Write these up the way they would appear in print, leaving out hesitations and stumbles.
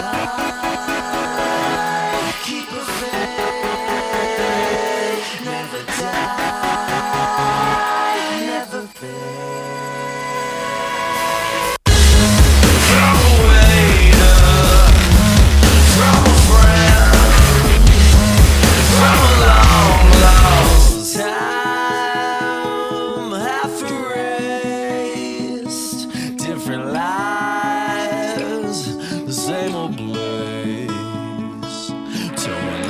Keep a faith, never die, never fade. From a waiter, from a friend, from a long lost time, half erased, different lives, the same old place. Towing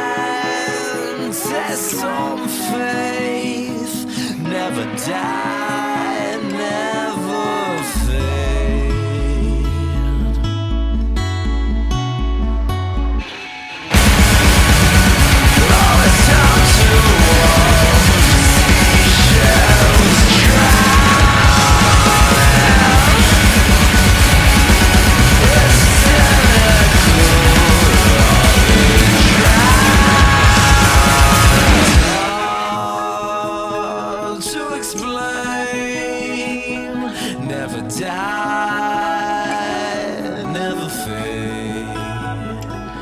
line, test on faith, never die.